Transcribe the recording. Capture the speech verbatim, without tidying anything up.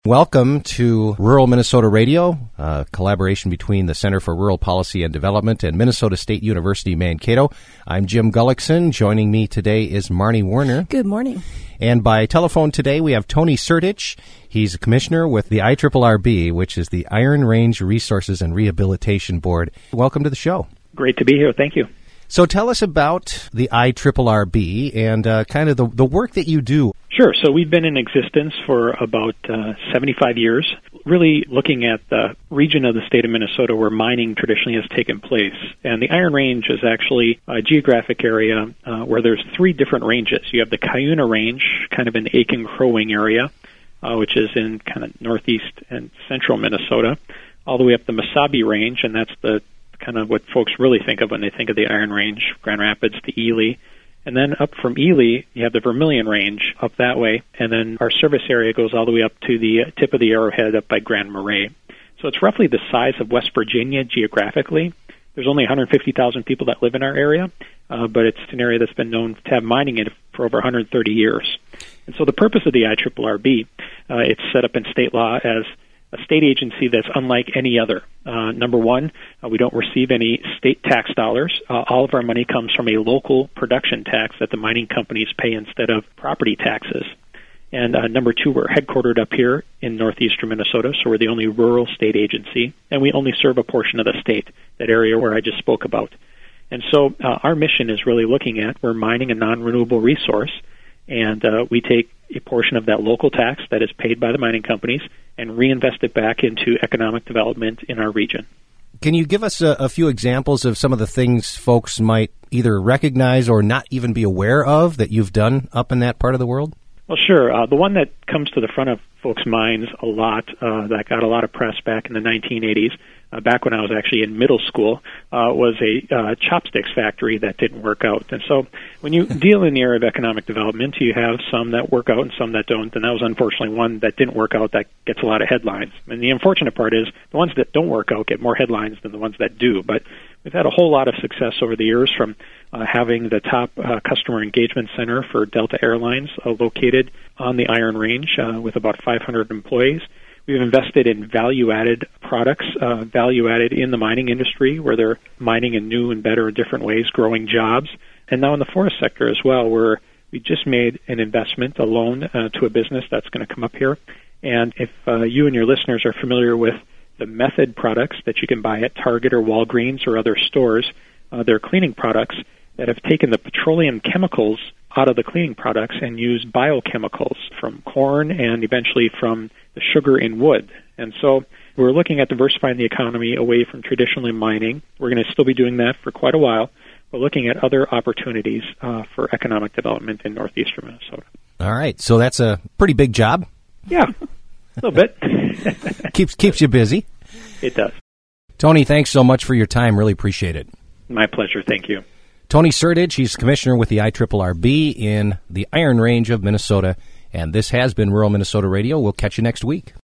Welcome to Rural Minnesota Radio, a collaboration between the Center for Rural Policy and Development and Minnesota State University, Mankato. I'm Jim Gullickson. Joining me today is Marnie Werner. Good morning. And by telephone today, we have Tony Sertich. He's a commissioner with the I R R R B, which is the Iron Range Resources and Rehabilitation Board. Welcome to the show. Great to be here. Thank you. So tell us about the I R R R B and uh, kind of the, the work that you do. Sure. So we've been in existence for about uh, seventy-five years, really looking at the region of the state of Minnesota where mining traditionally has taken place. And the Iron Range is actually a geographic area uh, where there's three different ranges. You have the Cuyuna Range, kind of in the Aiken-Crow Wing area, uh, which is in kind of northeast and central Minnesota, all the way up the Mesabi Range, and that's the kind of what folks really think of when they think of the Iron Range, Grand Rapids to Ely. And then up from Ely, you have the Vermilion Range up that way, and then our service area goes all the way up to the tip of the Arrowhead up by Grand Marais. So it's roughly the size of West Virginia geographically. There's only one hundred fifty thousand people that live in our area, uh, but it's an area that's been known to have mining in it for over one hundred thirty years. And so the purpose of the I R R R B, uh, it's set up in state law as a state agency that's unlike any other. Uh, number one, uh, we don't receive any state tax dollars. Uh, all of our money comes from a local production tax that the mining companies pay instead of property taxes. And uh, number two, we're headquartered up here in northeastern Minnesota, so we're the only rural state agency, and we only serve a portion of the state, that area where I just spoke about. And so uh, our mission is really looking at, we're mining a non-renewable resource, and uh, we take a portion of that local tax that is paid by the mining companies and reinvest it back into economic development in our region. Can you give us a, a few examples of some of the things folks might either recognize or not even be aware of that you've done up in that part of the world? Well, sure. Uh, the one that comes to the front of folks' minds a lot, uh, that got a lot of press back in the nineteen eighties, uh, back when I was actually in middle school, uh, was a uh, chopsticks factory that didn't work out. And so when you deal in the area of economic development, you have some that work out and some that don't. And that was unfortunately one that didn't work out that gets a lot of headlines. And the unfortunate part is the ones that don't work out get more headlines than the ones that do. But we've had a whole lot of success over the years, from uh, having the top uh, customer engagement center for Delta Airlines uh, located on the Iron Range uh, with about five hundred employees. We've invested in value-added products, uh, value-added in the mining industry, where they're mining in new and better and different ways, growing jobs. And now in the forest sector as well, where we just made an investment, a loan uh, to a business that's going to come up here. And if uh, you and your listeners are familiar with the Method products that you can buy at Target or Walgreens or other stores, uh, they're cleaning products that have taken the petroleum chemicals out of the cleaning products and used biochemicals from corn and eventually from the sugar in wood. And so we're looking at diversifying the economy away from traditionally mining. We're going to still be doing that for quite a while. We're looking at other opportunities uh, for economic development in northeastern Minnesota. All right. So that's a pretty big job. Yeah, a little bit. keeps keeps you busy. It does. Tony, thanks so much for your time. Really appreciate it. My pleasure. Thank you. Tony Sertich, he's commissioner with the I R R R B in the Iron Range of Minnesota. And this has been Rural Minnesota Radio. We'll catch you next week.